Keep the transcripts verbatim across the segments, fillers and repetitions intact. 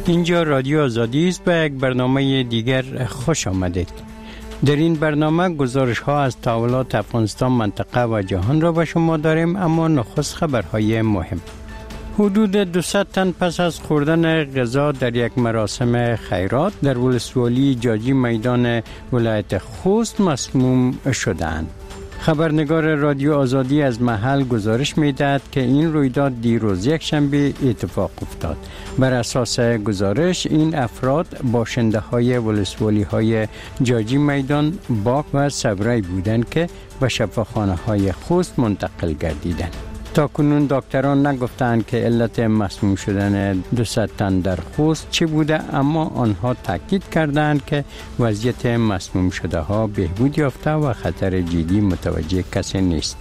اینجا رادیو آزادی است. به یک برنامه دیگر خوش آمدید. در این برنامه گزارش ها از تحولات افغانستان، منطقه و جهان را به شما داریم، اما نخست خبرهای مهم. حدود دویست تن پس از خوردن غذا در یک مراسم خیرات در ولسوالی جاجی میدان ولایت خوست مسموم شدند. خبرنگار رادیو آزادی از محل گزارش می‌دهد که این رویداد دیروز یک شنبه اتفاق افتاد. بر اساس گزارش این افراد باشنده‌های ولسوالی‌های جاجی میدان، باغ و صبری بودند که به شفاخانه‌های خوست منتقل گردیدند. تا کنون دکتران نگفتند که علت مسموم شدن دویست تن در خوست چه بوده، اما آنها تاکید کردند که وضعیت مسموم شده ها بهبود یافته و خطر جدی متوجه کسی نیست.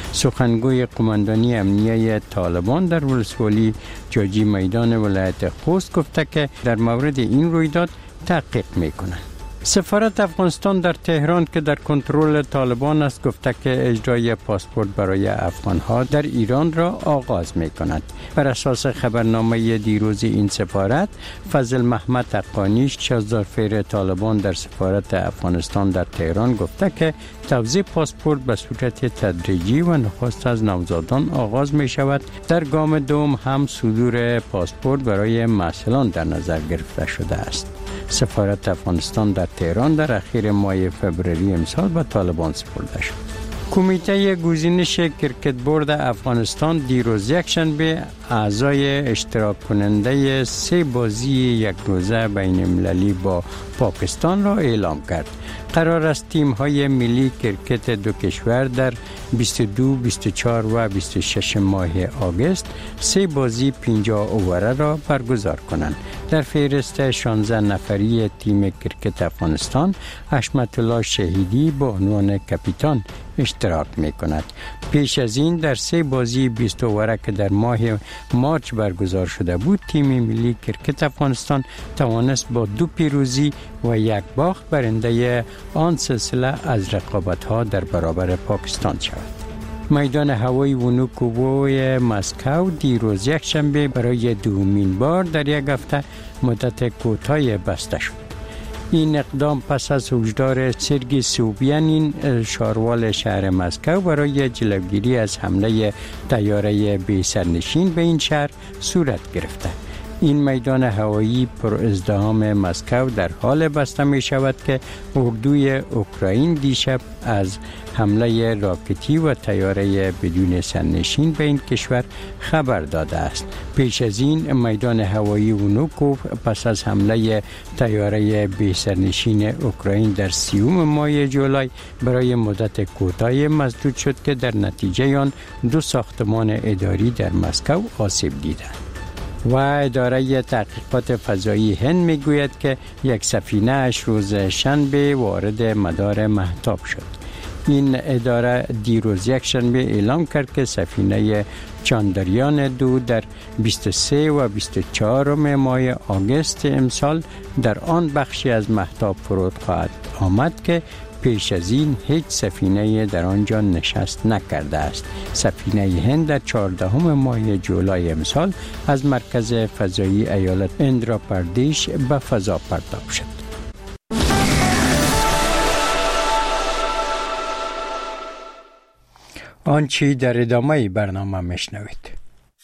سخنگوی قماندانی امنیه طالبان در ولسوالی جاجی میدان ولایت خوست گفته که در مورد این رویداد تحقیق میکنند. سفارت افغانستان در تهران که در کنترل طالبان است گفته که اجرای پاسپورت برای افغانها در ایران را آغاز می کند. بر اساس خبرنامه دیروز این سفارت، فضل محمد حقانی شازدارفیر طالبان در سفارت افغانستان در تهران گفته که توزیع پاسپورت به صورت تدریجی و نخست از نوزادان آغاز می شود. در گام دوم هم صدور پاسپورت برای معسلان در نظر گرفته شده است. سفارت افغانستان در تهران در اخیر ماه فوریه امسال به طالبان سپرده شد. کمیته گزینش کرکت بورد افغانستان دیروز یکشنبه اعضای اشتراک کننده سه بازی یک روزه بین المللی با پاکستان را اعلام کرد. قرار است تیم های ملی کرکت دو کشور در بیست و دو، بیست و چهار و بیست و شش ماه آگوست سه بازی پنجاه اووره را برگزار کنند. در فهرست شانزده نفری تیم کرکت افغانستان حشمت الله شهیدی با عنوان کاپیتان اشتراک می کند. پیش از این در سه بازی بیست اووره که در ماه مارچ برگزار شده بود، تیم ملی کرکت افغانستان توانست با دو پیروزی و یک باخت برنده آن سلسله از رقابت‌ها در برابر پاکستان شود. میدان هوایی ونوکوبوی مسکو دیروز یک شنبه برای دومین بار در یک هفته مدت کوتاهی بسته شد. این اقدام پس از هشدار سرگی سوبیانین شاروال شهر مسکو برای جلوگیری از حمله طیاره بی سرنشین به این شهر صورت گرفته. این میدان هوایی پر ازدحام مسکو در حال بسته می شود که اردوی اوکراین دیشب از حمله راکتی و طیاره بدون سرنشین به این کشور خبر داده است. پیش از این میدان هوایی ونوکوف پس از حمله طیاره بی سرنشین اوکراین در سیوم ماه جولای برای مدت کوتاهی مسدود شد که در نتیجه آن دو ساختمان اداری در مسکو آسیب دیدند. و اداره تحقیقات فضایی هند میگوید که یک سفینه اش روز شنبه وارد مدار مهتاب شد. این اداره دیروز یک شنبه اعلام کرد که سفینه چاندریان دو در بیست و سه و بیست و چهار ماه آگوست امسال در آن بخشی از مهتاب فرود خواهد آمد که پیش از این هیچ سفینه در آنجا نشست نکرده است. سفینه هند در چهاردهم ماه جولای امسال از مرکز فضایی ایالت اندرا پردیش به فضا پرتاب شد. آنچه در ادامه برنامه میشنوید.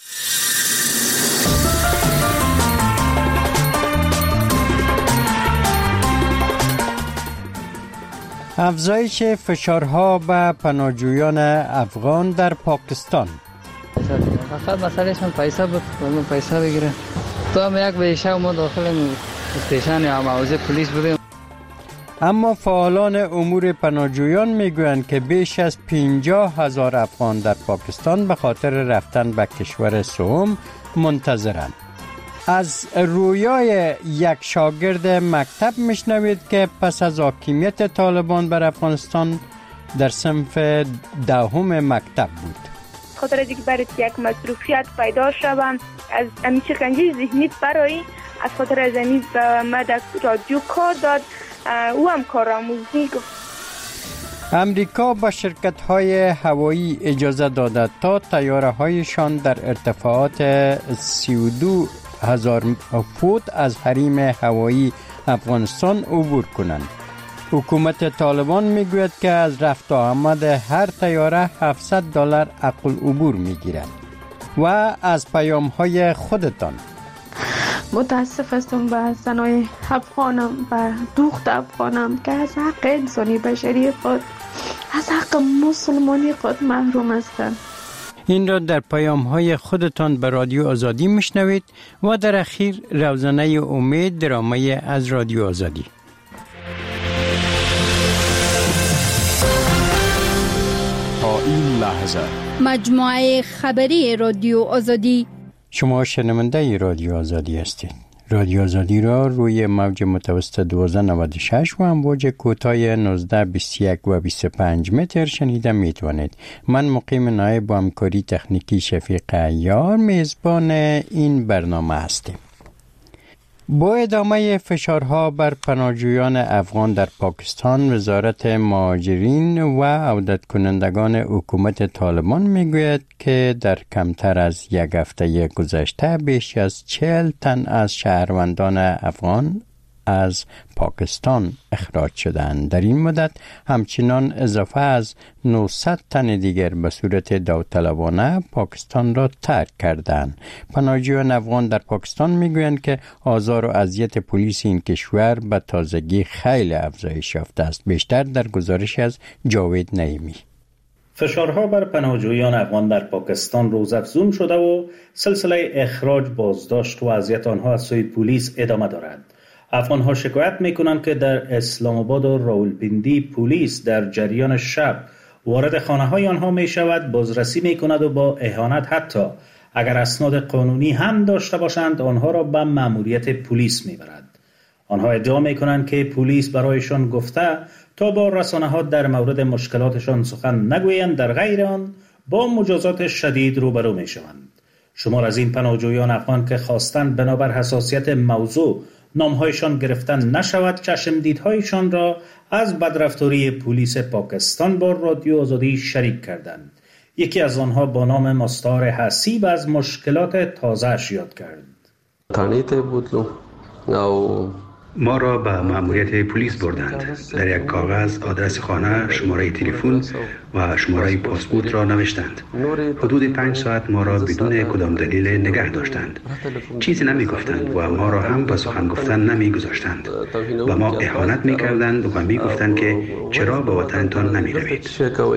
افزایش فشارها به پناهجویان افغان در پاکستان. فقط مسئلهش هم پیسه بود، پیسه بگیره. تو هم یک بیشه ما داخل استیشن یا موضع پلیس بودیم. اما فعالان امور پناهجویان میگویند که بیش از پنجاه هزار افغان در پاکستان به خاطر رفتن به کشور سوم منتظرند. از رویای یک شاگرد مکتب میشنوید که پس از حاکمیت طالبان بر افغانستان در صنف دهم مکتب بود. خاطر از اینکه برای یک مصروفیت پیدا شوم از امی شکنجه ذهنی برای از خاطر از امی ما در رادیو کار داد او هم کارآموزی گفت. امریکا به شرکت‌های هوایی اجازه داده تا طیاره‌هایشان در ارتفاعات سی و دو هزار فوت از حریم هوایی افغانستان عبور کنند. حکومت طالبان میگوید که از رفت و آمد هر طیاره هفتصد دلار حق العبور میگیرد. و از پیام های خودتان. متاسف هستم به زنای افغانم و دوخت افغانم که از حق انسانی بشری خود، از حق مسلمانی خود محروم هستند. این را در پیام های خودتان به رادیو آزادی میشنوید و در اخیر روزنه امید درامه از رادیو آزادی. تا این لحظه مجموعه خبری رادیو آزادی. شما شنونده رادیو آزادی هستید. رادیو آزادی را روی موج متوسط دوازده نود و شش و امواج کوتاه نوزده بیست و یک و بیست و پنج متر شنیده می توانید. من مقیم نایب با همکاری تکنیکی شفیق عیار میزبان این برنامه هستیم. با ادامه فشارها بر پناهجویان افغان در پاکستان، وزارت مهاجرین و عودت کنندگان حکومت طالبان میگوید که در کمتر از یک هفته گذشته بیش از چهل تن از شهروندان افغان از پاکستان اخراج شدند. در این مدت همچنان اضافه از نهصد تن دیگر به صورت داوطلبانه پاکستان را ترک کردند. پناهجویان افغان در پاکستان میگویند که آزار و اذیت پلیس این کشور به تازگی خیلی افزایش یافته است. بیشتر در گزارش از جاوید نعیمی. فشارها بر پناهجویان افغان در پاکستان روزافزون شده و سلسله اخراج، بازداشت و اذیت آنها از سوی پلیس ادامه دارد. افغان‌ها شکایت می‌کنند که در اسلام آباد و راولپیندی پلیس در جریان شب وارد خانه‌های آنها می‌شود، بازرسی می‌کند و با اهانت، حتی اگر اسناد قانونی هم داشته باشند، آنها را به مأموریت پلیس می‌برد. آنها ادعا می‌کنند که پلیس برایشان گفته تا با رسانه‌ها در مورد مشکلاتشان سخن نگویند، در غیر آن با مجازات شدید روبرو می‌شوند. شمار از این پناهجویان افغان که خواستند بنابر حساسیت موضوع نامهایشان گرفتن نشود، چشمدیدهایشان را از بدرفتاری پلیس پاکستان با رادیو آزادی شریک کردند. یکی از آنها با نام مستعار حسیب از مشکلات تازه‌اش یاد کرد. تانیته بودلو او ما را به مأموریت پلیس بردند. در یک کاغذ آدرس خانه، شماره تلفن و شماره پاسپورت را نوشتند. حدود پنج ساعت ما را بدون کدام دلیل نگه داشتند. چیزی نمی گفتند و ما را هم به سخن گفتن نمی گذاشتند. و ما اهانت می کردند و می گفتند که چرا به وطنتان نمی روید.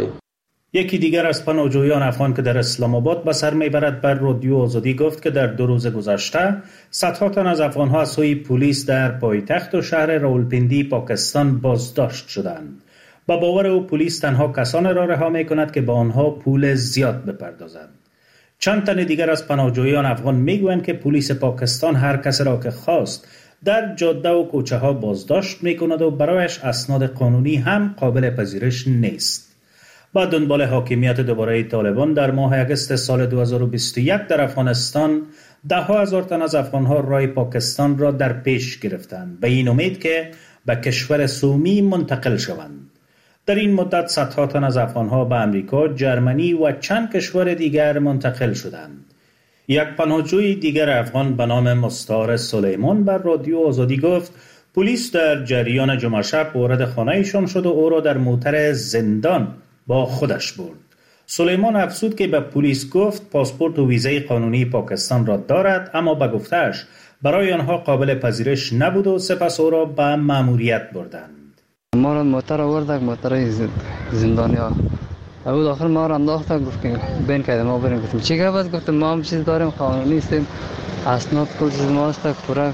یکی دیگر از پناهجویان افغان که در اسلام آباد به سر میبرد بر رادیو آزادی گفت که در دو روز گذشته صدها تن از افغان‌ها از سوی پلیس در پایتخت و شهر راولپیندی پاکستان بازداشت شدند. با باور او پلیس تنها کسان را رها می‌کند که با آنها پول زیاد بپردازند. چند تن دیگر از پناهجویان افغان میگویند که پلیس پاکستان هر کس را که خواست در جاده و کوچه‌ها بازداشت می‌کند و برایش اسناد قانونی هم قابل پذیرش نیست. با دنبال حاکمیت دوباره طالبان در ماه اگست سال دو هزار و بیست و یک در افغانستان، ده ها هزار تن از افغان‌ها راه پاکستان را در پیش گرفتند به این امید که به کشور سومی منتقل شوند. در این مدت صدها تن از افغان‌ها به امریکا، جرمنی و چند کشور دیگر منتقل شدند. یک پناهجوی دیگر افغان به نام مستعار سلیمان بر رادیو آزادی گفت پلیس در جریان جمعه شب وارد خانه‌شان شد و او را در موتر زندان با خودش برد. سلیمان افزود که به پلیس گفت پاسپورت و ویزای قانونی پاکستان را دارد، اما به گفته‌اش برای آنها قابل پذیرش نبود و سپس او را به مأموریت بردند. ما را موتر آوردن، موتر زندانیا. او داخل ما را انداختن، گفت که بین کردیم ما بریم. گفتیم چی گفت؟ گفتم ما هم چیز داریم، قانونی هستیم، اسناد کل چیز ما است، پورا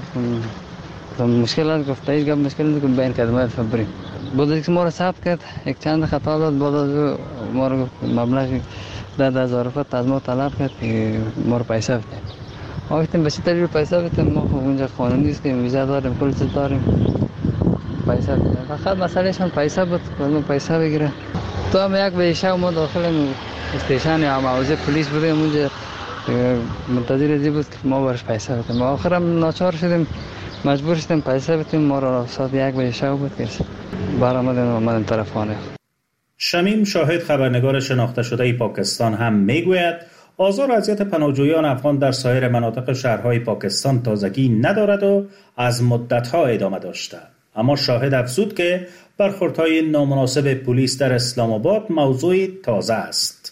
مشکل است. گفت هیچ گپ مشکل نیست، بین کردیم ما بریم. بعد که ما را ثبت کرد، یک چند خطا داد، بعد از ما را مبلغ ده هزار روپیه از ما طلب کرد که ما را پیسه بده. ما گفتیم به چه طریق پیسه بده؟ ما خب اونجا قانونی هستیم، ویزا داریم، کل چیز داریم، پیسه بده. فقط مسئلهشان پیسه بود، ما پیسه بگیره. تو هم یک به شب ما داخل استیشن یا موضع پلیس بودیم، اونجا منتظر ازی بود که ما برش پیسه بدیم. ما آخرم ناچار شدیم، مجبور شدیم پیسه بدیم. ما را ساعت یک به شب بود که برآمدیم آمدیم طرف خانه. شمیم شاهد، خبرنگار شناخته شده پاکستان، هم میگوید آزار و اذیت پناهجویان افغان در سایر مناطق شهرهای پاکستان تازگی ندارد و از مدت‌ها ادامه داشته. اما شاهد افزود که برخوردهای نامناسب پلیس در اسلام آباد موضوع تازه است.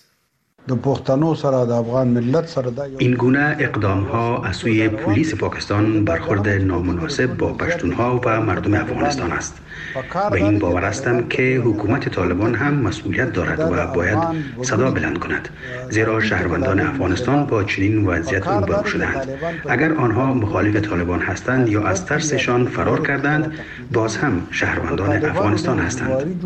این گونه اقدام ها از سوی پلیس پاکستان برخورد نامناسب با پشتونها و مردم افغانستان است. و این باور هستم که حکومت طالبان هم مسئولیت دارد و باید صدا بلند کند، زیرا شهروندان افغانستان با چنین وضعیت روبرو شدند. اگر آنها مخالف طالبان هستند یا از ترسشان فرار کردند، باز هم شهروندان افغانستان هستند.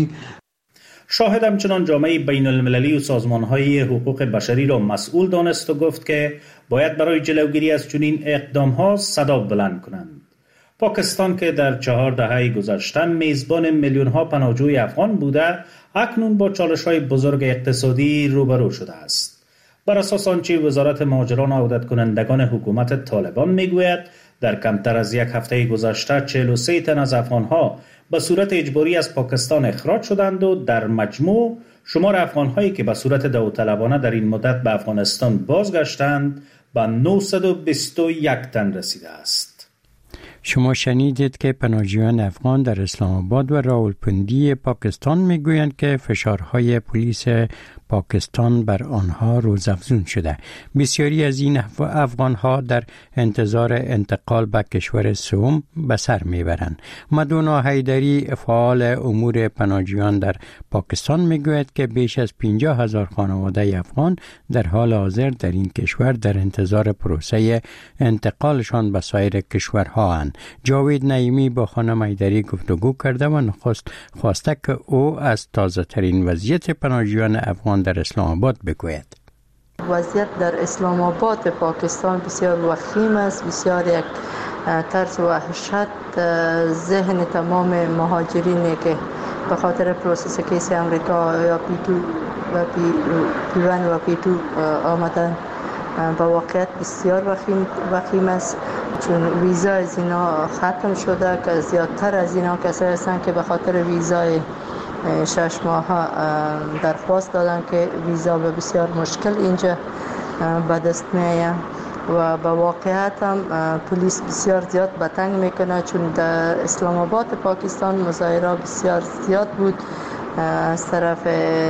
شاهد همچنان جامعه بین المللی و سازمان‌های حقوق بشری را مسئول دانست و گفت که باید برای جلوگیری از چنین اقدام‌ها صدا بلند کنند. پاکستان که در چهار دهه گذشته میزبان میلیون‌ها پناهجوی افغان بوده، اکنون با چالش‌های بزرگ اقتصادی روبرو شده است. بر اساس آنچه وزارت مهاجران و عودت کنندگان حکومت طالبان میگوید، در کمتر از یک هفته گذشته چهل و سه تن از افغان‌ها به صورت اجباری از پاکستان اخراج شدند و در مجموع شمار افغان‌هایی که به صورت داوطلبانه در این مدت به افغانستان بازگشتند به نهصد و بیست و یک تن رسیده است. شما شنیدید که پناهجویان افغان در اسلام آباد و راولپنڈی پاکستان میگویند که فشارهای پلیس پاکستان بر آنها روزافزون شده. بسیاری از این افغانها در انتظار انتقال به کشور سوم به سر میبرند. مدونا حیدری فعال امور پناهجویان در پاکستان میگوید که بیش از پنجاه هزار خانواده افغان در حال حاضر در این کشور در انتظار پروسه انتقالشان به سایر کشورها اند. جاوید نعیمی با خانم حیدری گفتگو کرده و نخست خواسته که او از تازه ترین وضعیت پناهجویان افغان در اسلام آباد بگوید. وضعیت در اسلام آباد پاکستان بسیار وخیم است، بسیار یک ترس و وحشت ذهن تمام مهاجرینی که به خاطر پروسس کیس امریکا یا پی تو و پی ون و پی تو آمدن با واقعیت بسیار وخیم وخیم است، چون ویزا از اینا ختم شده که زیادتر از اینا کسایی هستند که به خاطر ویزای شش ماه درخواست دادن که ویزا به بسیار مشکل اینجا به دست میآید و به واقعیت هم پلیس بسیار زیاد به تنگ میکنه، چون در اسلام آباد پاکستان مظاهره بسیار زیاد بود از طرف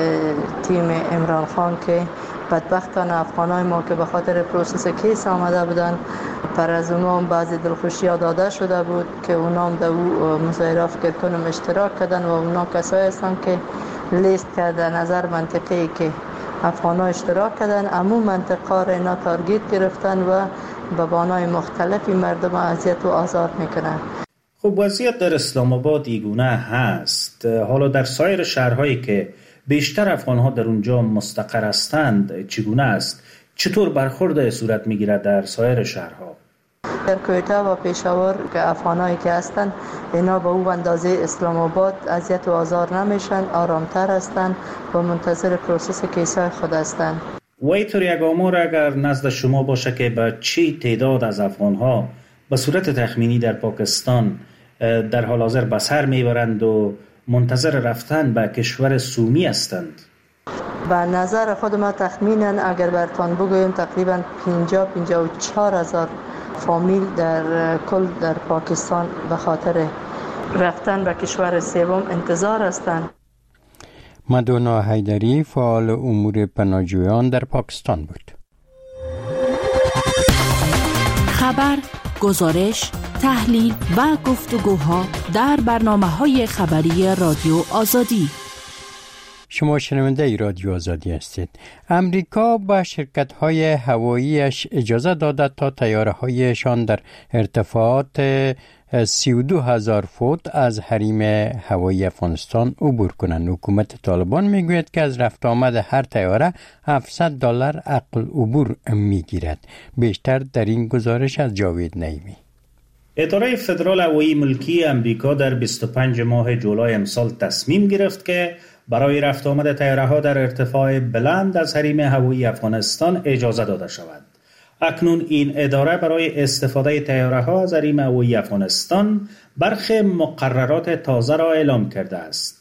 تیم عمران خان که بدبختانه افغانای ما که به خاطر پروسس کیس آمده بودن پر از اونا هم بعضی دلخوشی ها داده شده بود که اونا هم در او مظاهره فکر کنم اشتراک کردن و اونا کسایی هستن که لیست کرده نظر منطقی که افغانا اشتراک کردن امو منطقه را اینا تارگیت گرفتن و به بانای مختلفی مردم اذیت و آزار میکنن. خب وضعیت در اسلام آباد اینگونه هست. حالا در سایر شهرهایی که بیشتر افغانها در اونجا مستقر هستند چگونه است؟ چطور برخورد صورت میگیرد در سایر شهرها؟ در کویته و پشاور که افغانایی که هستند اینا به او اندازه اسلام آباد اذیت و آزار نمیشن، آرامتر هستند و منتظر پروسس کیسای خود هستند. و اینطور یک آمار اگر نزد شما باشه که به چی تعداد از افغانها به صورت تخمینی در پاکستان در حال حاضر به سر میبرند و منتظر رفتن به کشور سومی هستند؟ به نظر خود ما تخمینا اگر برتان بگویم تقریبا پنجاه پنجاه و چهار هزار فامیل در کل در پاکستان به خاطر رفتن به کشور سوم انتظار هستند. مدونا حیدری فعال امور پناهجویان در پاکستان بود. خبر، گزارش، تحلیل و گفتگوها در برنامه‌های خبری رادیو آزادی. شما شنونده رادیو آزادی هستید. امریکا با شرکت‌های هواییش اجازه داده تا طیاره‌هایشان در ارتفاعات سی و دو هزار فوت از حریم هوایی افغانستان عبور کنند. حکومت طالبان میگوید که از رفت آمد هر طیاره هفتصد دلار عقل عبور میگیرد. بیشتر در این گزارش از جاوید نعیمی. اداره فدرال هوایی ملکی امریکا در بیست و پنجم ماه جولای امسال تصمیم گرفت که برای رفت آمد طیاره‌ها در ارتفاع بلند از حریم هوایی افغانستان اجازه داده شود. اکنون این اداره برای استفاده طیاره‌ها از حریم هوایی افغانستان برخی مقررات تازه را اعلام کرده است.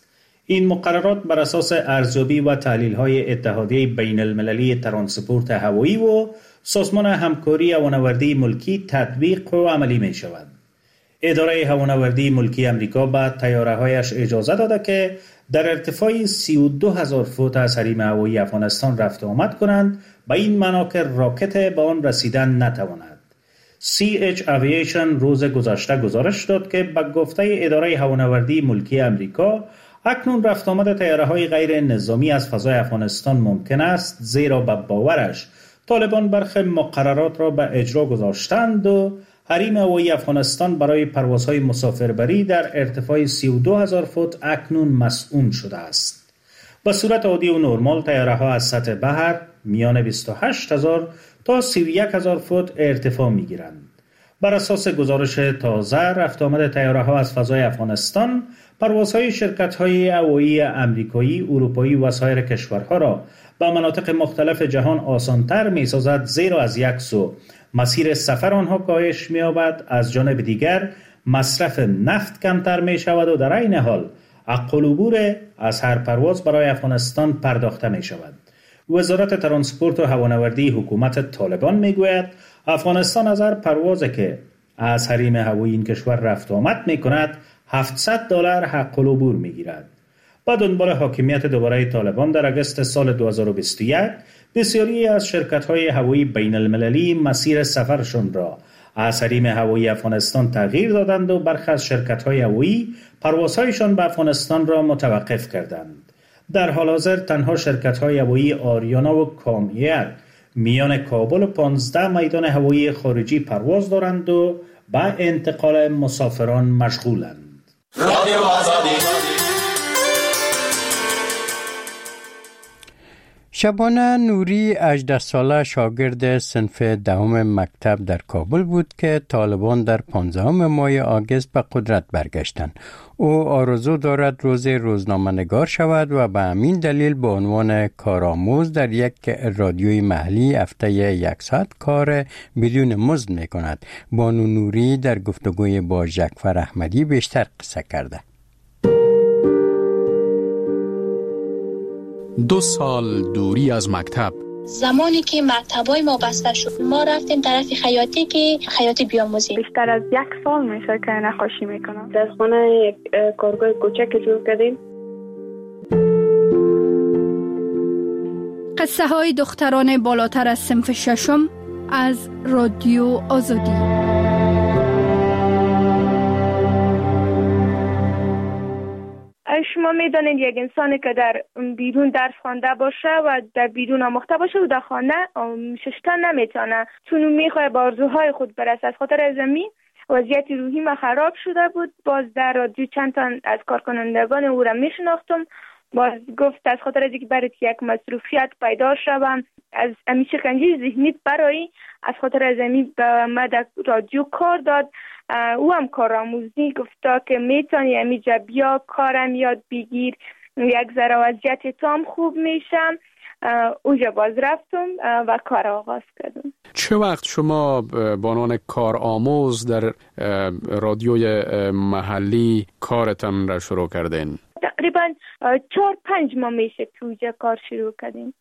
این مقررات بر اساس ارزیابی و تحلیل‌های اتحادیه بین المللی ترانسپورت هوایی و سازمان همکاری هوانوردی ملکی تطبیق و عملی می شود. اداره هوانوردی ملکی امریکا به طیاره‌هایش اجازه داده که در ارتفاع سی و دو هزار فوت از حریم هوایی افغانستان رفت و آمد کنند، به این معنا که راکت به آن رسیدن نتواند. سی اچ Aviation روز گذشته گزارش داد که به گفته اداره هوانوردی ملکی امریکا اکنون رفت آمد طیاره‌های غیر نظامی از فضای افغانستان ممکن است، زیرا به باورش طالبان برخی مقررات را به اجرا گذاشتند و حریم هوایی افغانستان برای پروازهای مسافربری در ارتفاع سی و دو هزار فوت اکنون مسئول شده است. به صورت عادی و نرمال طیاره‌ها از سطح بحر میان بیست و هشت هزار تا سی و یک هزار فوت ارتفاع می‌گیرند. بر اساس گزارش تازه، رفت آمد طیاره‌ها از فضای افغانستان پروازهای شرکت‌های هوایی امریکایی، اروپایی و سایر کشورها را به مناطق مختلف جهان آسان‌تر می‌سازد، زیرا از یک سو مسیر سفر آنها کاهش می‌یابد، از جانب دیگر مصرف نفت کمتر می‌شود و در عین حال حق العبور از هر پرواز برای افغانستان پرداخته می‌شود. وزارت ترانسپورت و هوانوردی حکومت طالبان می‌گوید افغانستان از هر پروازی که از حریم هوایی این کشور رفت و آمد می‌کند هفتصد دلار حق العبور می‌گیرد. با دنبال حاکمیت دوباره طالبان در اگست سال دو هزار و بیست و یک، بسیاری از شرکت‌های هوایی بین المللی مسیر سفرشان را از حریم هوایی افغانستان تغییر دادند و برخی از شرکت‌های هوایی پروازهایشان به افغانستان را متوقف کردند. در حال حاضر تنها شرکت‌های هوایی آریانا و کام‌ایر میان کابل و پانزده میدان هوایی خارجی پرواز دارند و به انتقال مسافران مشغولند. رادیو آزادی. شبانه نوری هجده ساله شاگرد صنف دهم مکتب در کابل بود که طالبان در پانزدهم ماه آگوست به قدرت برگشتند. او آرزو دارد روز روزنامه‌نگار شود و به همین دلیل به عنوان کارآموز در یک رادیوی محلی هفته یک ساعت کار بدون مزد می کند. بانو نوری در گفتگوی با ژکفر احمدی بیشتر قصه کرده. دو سال دوری از مکتب. زمانی که مکتبای ما بسته شد، ما رفتیم طرف خیاطی که خیاطی بیاموزیم. بیشتر از یک سال میشه که نقاشی میکنم. در خانه یک کارگاه کوچک جور کردیم. قصه های دختران بالاتر از صنف ششم از رادیو آزادی. شما میدانید یک انسانی که در بیرون درس خوانده باشه و در بیرون آموخته باشه و در خانه ششتن نمیتونه، چون میخواه با آرزوهای خود برسه. از خاطر از زمین وضعیت روحی ما خراب شده بود. باز در رادیو چند تا از کارکنندگان او را میشناختم. باز گفت از خاطر از اینکه برای یک مصروفیت پیدا شوم، از امی شکنجه ذهنی برای از خاطر از زمین به ما در رادیو کار داد. او هم کارآموزی گفتا که میتونی امیجا بیا کارم یاد بگیر، یک ذره وضعیت تام خوب میشم. اونجا باز رفتم و کار آغاز کردم. چه وقت شما به عنوان کارآموز در رادیوی محلی کارتان را شروع کردین؟ تقریبا چهار پنج ماه میشه که اونجا کار شروع کردیم.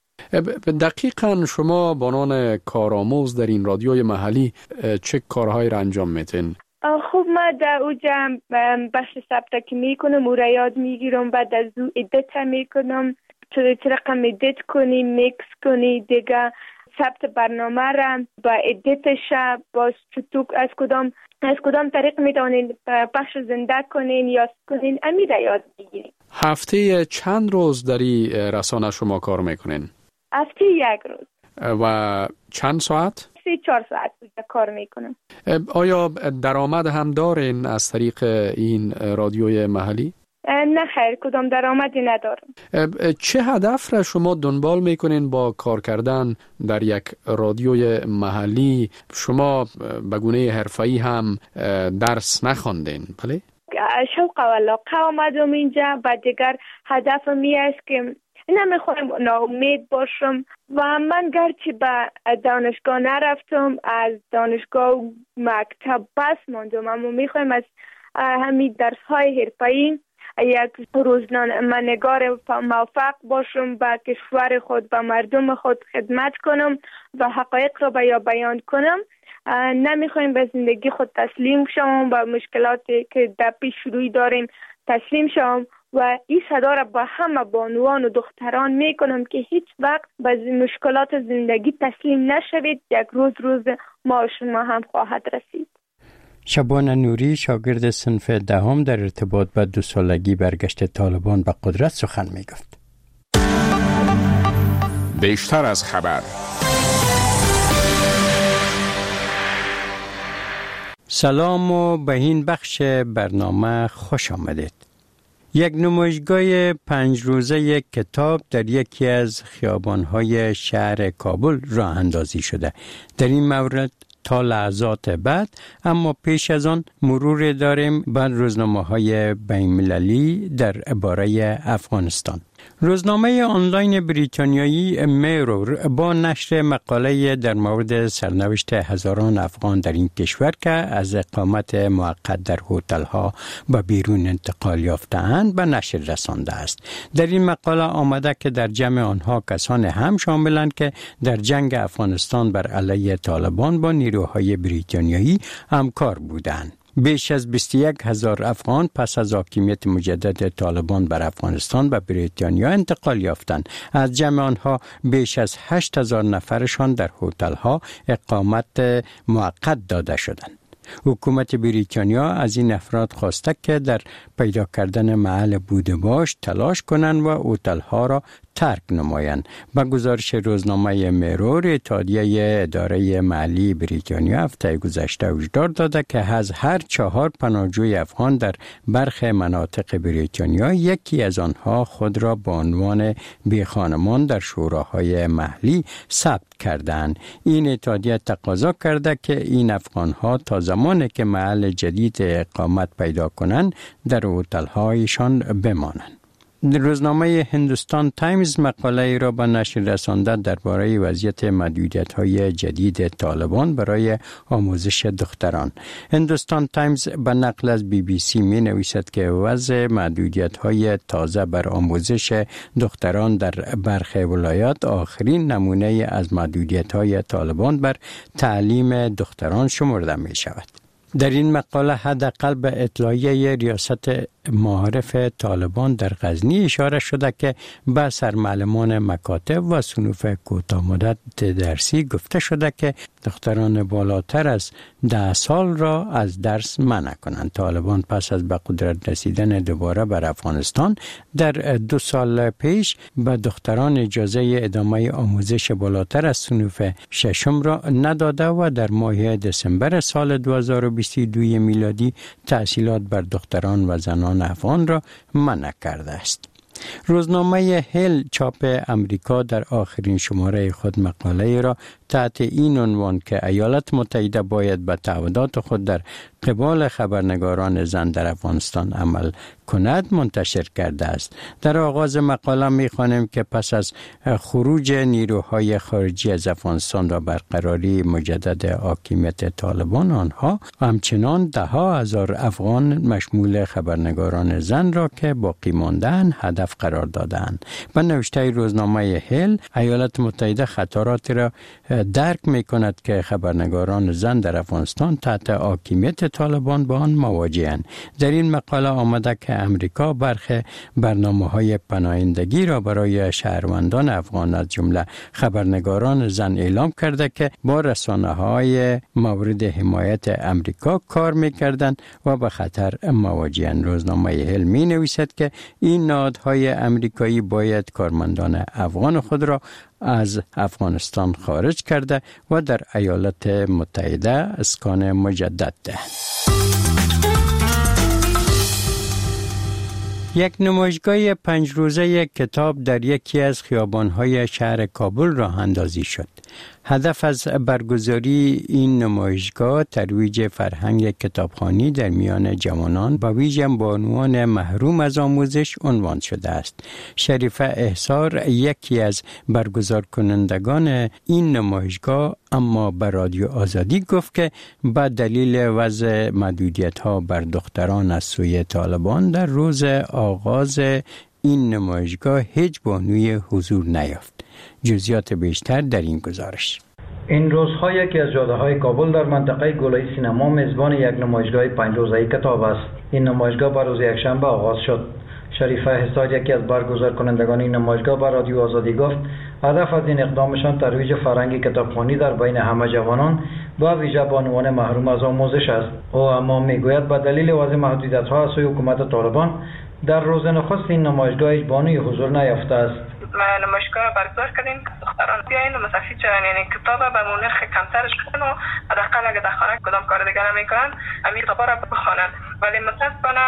دقیقاً شما به عنوان کارآموز در این رادیوی محلی چه کارهایی را انجام میتین؟ خب ما در اوجا بخش ثبت که میکنم، او را یاد میگیرم، بعد از او ادیت میکنم، چه رقم ادیت کنی، میکس کنی، دیگه ثبت برنامه را با ادیتش باز چطور از کدام از کدام طریق میتونین پخش زنده کنین یا کنین، امی را یاد بگیرین. هفته چند روز در این رسانه شما کار میکنین؟ هفته یک روز. و چند ساعت؟ سی چهار ساعت کار میکنم. آیا درآمد هم دارین از طریق این رادیوی محلی؟ نه خیر، کدام درآمدی ندارم. چه هدف را شما دنبال میکنین با کار کردن در یک رادیوی محلی؟ شما به گونه حرفه‌ای هم درس نخواندین، بله؟ شوق و علاقه آمدم اینجا و دیگر هدفم می است که نمیخوایم ناامید باشم و من گرچه به دانشگاه نرفتم، از دانشگاه و مکتب بس ماندم، اما میخوایم از همین درس های حرفه‌ای یک روزنامه‌نگار موفق باشم، به کشور خود، به مردم خود خدمت کنم و حقایق را به بیان کنم. نمیخوایم به زندگی خود تسلیم شوم، با مشکلاتی که در پیش روی داریم تسلیم شوم و این صدا را با همه بانوان و دختران میکنم که هیچ وقت به مشکلات زندگی تسلیم نشوید. یک روز روز ما شما هم خواهد رسید. شبانه نوری شاگرد صنف دهم در ارتباط با دو سالگی برگشت طالبان به قدرت سخن می گفت. بیشتر از خبر. سلام و به این بخش برنامه خوش آمدید. یک نمایشگاه پنج روزه یک کتاب در یکی از خیابان‌های شهر کابل راه اندازی شده. در این مورد تا لحظات بعد، اما پیش از آن مرور داریم بر روزنامه‌های بین‌المللی در باره افغانستان. روزنامه آنلاین بریتانیایی میرور با نشر مقاله در مورد سرنوشت هزاران افغان در این کشور که از اقامت موقت در هتل‌ها به بیرون انتقال یافته‌اند به نشر رسانده است. در این مقاله آمده که در جمع آنها کسان هم شاملند که در جنگ افغانستان بر علیه طالبان با نیروهای بریتانیایی همکار بودند. بیش از بیست و یک هزار افغان پس از حاکمیت مجدد طالبان بر افغانستان به بریتانیا انتقال یافتند. از جمع آنها بیش از هشت هزار نفرشان در هتل‌ها اقامت موقت داده شدند. حکومت بریتانیا از این افراد خواسته که در پیدا کردن محل بود و باش تلاش کنند و هتل‌ها را ترک نمایند. با گزارش روزنامه میرور، اتحادیه اداره محلی بریتانیا هفته گذشته هشدار داده که از هر چهار پناهجوی افغان در برخی مناطق بریتانیا یکی از آنها خود را به عنوان بیخانمان در شوراهای محلی ثبت کردند. این اتحادیه تقاضا کرده که این افغانها تا زمانی که محل جدید اقامت پیدا کنند در هتل‌هایشان بمانند. روزنامه هندوستان تایمز مقاله را به نشر رسانده درباره وضعیت محدودیت‌های جدید طالبان برای آموزش دختران. هندوستان تایمز به نقل از بی بی سی می نویسد که وضع محدودیت‌های تازه بر آموزش دختران در برخی ولایات آخرین نمونه از محدودیت‌های طالبان بر تعلیم دختران شمرده می شود. در این مقاله حداقل به اطلاعیه ریاست معارف طالبان در غزنی اشاره شده که به سرمعلمان مکاتب و صنوف کوتاه مدت درسی گفته شده که دختران بالاتر از ده سال را از درس منع کنند. طالبان پس از به قدرت رسیدن دوباره بر افغانستان در دو سال پیش به دختران اجازه ادامه آموزش بالاتر از صنوف ششم را نداده و در ماه دسامبر سال دو هزار و بیست و دو میلادی تحصیلات بر دختران و زنان افغان را منع کرده است. روزنامه هیل چاپ امریکا در آخرین شماره خود مقاله را تحت این عنوان که ایالات متحده باید به تعهدات خود در قبال خبرنگاران زن در افغانستان عمل کند منتشر کرده است. در آغاز مقاله می‌خوانیم که پس از خروج نیروهای خارجی از افغانستان و برقراری مجدد حاکمیت طالبان، آنها همچنان ده ها هزار افغان مشمول خبرنگاران زن را که باقی مانده‌اند هدف قرار دادند. به نوشته روزنامه هیل، ایالات متحده خطراتی را درک می‌کند که خبرنگاران زن در افغانستان تحت حاکمیت طالبان با آن مواجه‌اند. در این مقاله آمده که امریکا برخی برنامه‌های پناهندگی را برای شهروندان افغان از جمله خبرنگاران زن اعلام کرده که با رسانه‌های مورد حمایت امریکا کار می‌کردند و به خطر مواجه‌اند. روزنامه هیل می‌نویسد که این نهادهای امریکایی باید کارمندان افغان خود را از افغانستان خارج کرده و در ایالات متحده اسکان مجدد دهند. یک نمایشگاه پنج روزه کتاب در یکی از خیابان‌های شهر کابل راه اندازی شد. هدف از برگزاری این نمایشگاه ترویج فرهنگ کتابخوانی در میان جوانان و ویژه بانوان محروم از آموزش عنوان شده است. شریفه احصار یکی از برگزار کنندگان این نمایشگاه اما به رادیو آزادی گفت که به دلیل وضع محدودیت‌ها بر دختران از سوی طالبان در روز آغاز این نمایشگاه هیچ بانوی حضور نیافت. جزئیات بیشتر در این گزارش. این روزها یکی از جاده‌های کابل در منطقه گلای سینما میزبان یک نمایشگاه پنج روزه کتاب است. این نمایشگاه بر روز یکشنبه آغاز شد. شریفه حساد یکی از برگزار کنندگان این نمایشگاه به رادیو آزادی گفت هدف از این اقدامشان ترویج فرهنگ کتابخوانی در بین همه جوانان با ویژه بانوان محروم از آموزش است. او اما میگوید به دلیل وضع محدودیت‌ها از سوی حکومت طالبان در روز نخست این نمایشگاه هیچ بانوی حضور نیافته است. نمایشگاه برگزار کردیم دختران بیاین و مستفید شدن، یعنی کتاب به نرخ کمترش کنن و حداقل اگه در خانه کدام کار دیگه نمیکنن همین کتابا را بخوانن. ولی متاسفانه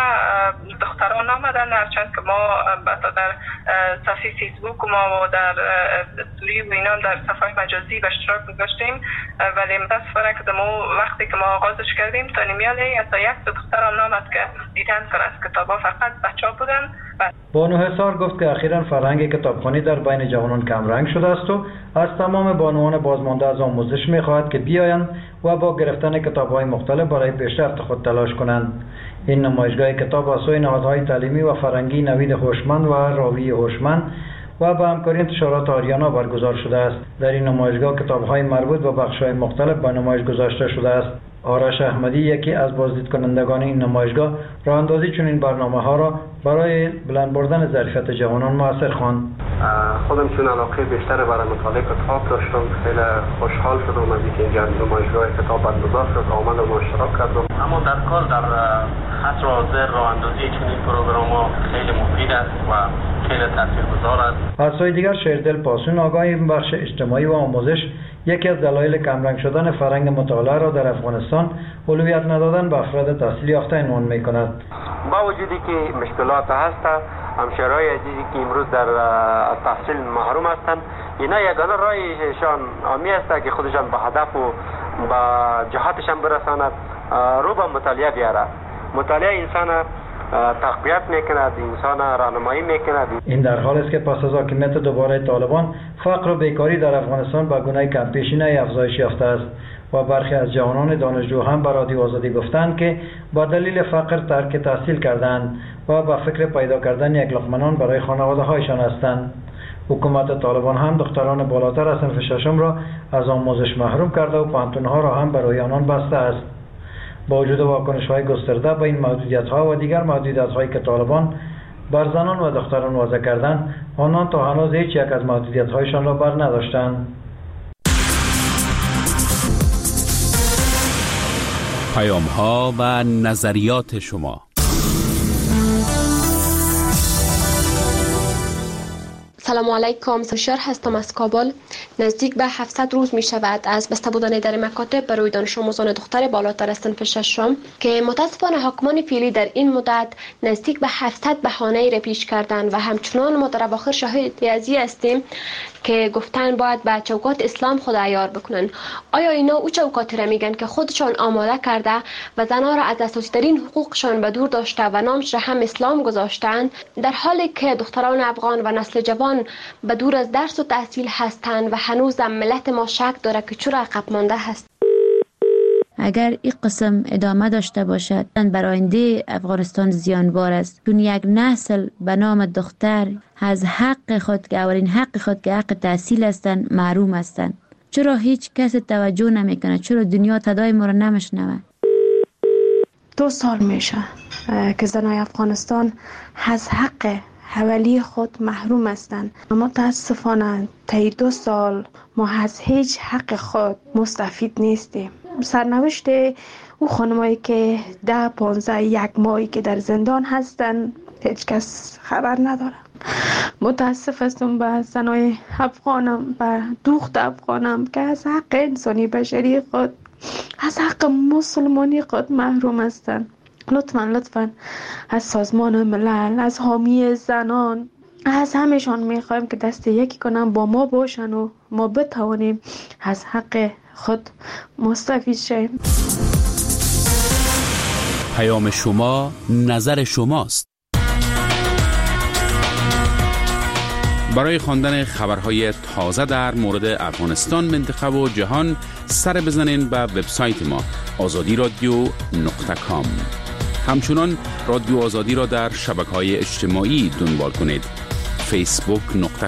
دختران آمدن، هرچند که ما در صفحه فیسبوک و ما در استوری و اینا در صفحه مجازی به اشتراک گذاشتیم، ولی متاسفانه که ما وقتی که ما آغازش کردیم تا نیمیالی حتی یک دختران آمد که دیدن که از کتابا فقط بچه‌ها بودن. بانو حصار گفت که اخیراً فرهنگ کتابخوانی در بین جوانان کمرنگ شده است و از تمام بانوان بازمانده از آموزش می‌خواهد که بیایند و با گرفتن کتاب‌های مختلف برای پیشرفت خود تلاش کنند. این نمایشگاه کتاب از سوی نهادهای تعلیمی و فرهنگی نوید هوشمند و راوی هوشمند و با همکاری انتشارات آریانا برگزار شده است. در این نمایشگاه کتاب‌های مربوط به بخش‌های مختلف به نمایش گذاشته شده است. آرش احمدی یکی از بازدید کنندگان این نمایشگاه راه اندازی چنین برنامه‌ها را برای بلند بردن ظرفیت جوانان موثر خواند. خودم چون علاقه بیشتر برای مطالعه کتاب داشتم، خیلی خوشحال شدم از اینکه اینجا نمایشگاه کتاب برگزار شد، آمدم و اشتراک کردم. اما در کار در عصر حاضر راه اندازی چنین پروگرام‌ها خیلی مفید است و خیلی تاثیرگذار است. از سوی دیگر شیردل پاسون آگاه این بخش اجتماعی و آموزش یکی از دلایل کمرنگ شدن فرهنگ مطالعه را در افغانستان اولویت ندادن به افراد تحصیل یافته عنوان می‌کند. با وجودی که مشکلات هست، همشهرهای عزیزی که امروز در از تحصیل محروم هستند، اینا یگانه راهشان آمی است که خودشان به هدف و به جهاتشان برساند، رو به مطالعه بیاره. مطالعه انسان تقویت میکند، انسان راهنمایی میکند. این در حال است که پس از حاکمیت دوباره طالبان فقر و بیکاری در افغانستان به گونه کمپیشینه افزایش یافته است و برخی از جوانان دانشجو هم به رادیو آزادی گفتند که با دلیل فقر ترک تحصیل کردند و با فکر پیدا کردن یک لقمه نان برای خانواده هایشان هستند. حکومت طالبان هم دختران بالاتر از صنف ششم را از آموزش محروم کرده و پانتونها را هم برای آنان بسته است. با وجود واکنش‌های گسترده به این محدودیت‌ها و دیگر محدودیت‌هایی که طالبان بر زنان و دختران وضع کردند، آنان تا هنوز هیچ یک از محدودیت‌هایشان را بر نداشتند. پیام‌ها و نظریات شما. سلام علیکم، سوشار هستم از کابل. نزدیک به هفتصد روز می شود از بسته بودن در مکاتب برای دانش آموزان دختر بالاتر از صنف ششم که متاسفانه حاکمان فعلی در این مدت نزدیک به هفتصد بهانه را پیش کردند و همچنان ما در اواخر شاهد ازی هستیم که گفتن باید به چوکات اسلام خود عیار بکنن. آیا اینا او چوکاتی را میگن که خودشان آماده کرده و زنها را از اساسی ترین حقوقشان به دور داشته و نامش را هم اسلام گذاشتند، در حالی که دختران افغان و نسل جوان به دور از درس و تحصیل هستند و هنوز ملت ما شک داره که چرا عقب مانده هست. اگر این قسم ادامه داشته باشد بر آینده افغانستان زیانبار است، چون یک نسل به نام دختر از حق خود که اولین حق خود که حق تحصیل هستند محروم هستند. چرا هیچ کس توجه نمیکنه؟ چرا دنیا صدای ما را نمیشنوه؟ دو سال میشه که زنای افغانستان از حق حوالی خود محروم هستند. اما متاسفانه طی دو سال ما از هیچ حق خود مستفید نیستیم. سرنوشت او خانمایی که ده پانزده یک ماهی که در زندان هستن هیچ کس خبر نداره. متاسف هستم به زنای افغانم، به دختر افغانم که از حق انسانی بشری خود، از حق مسلمانی خود محروم هستند. لطفاً لطفاً از سازمان ملل، از حامی زنان، از همشان میخوایم که دست یکی کنن، با ما باشن و ما بتوانیم از حق خود مستفید شیم. پیام شما، نظر شماست. برای خواندن خبرهای تازه در مورد افغانستان، منطقه و جهان سر بزنین به وبسایت ما آزادی رادیو نقطه کام. همچنان رادیو آزادی را در شبکه‌های اجتماعی دنبال کنید: فیسبوک نقطه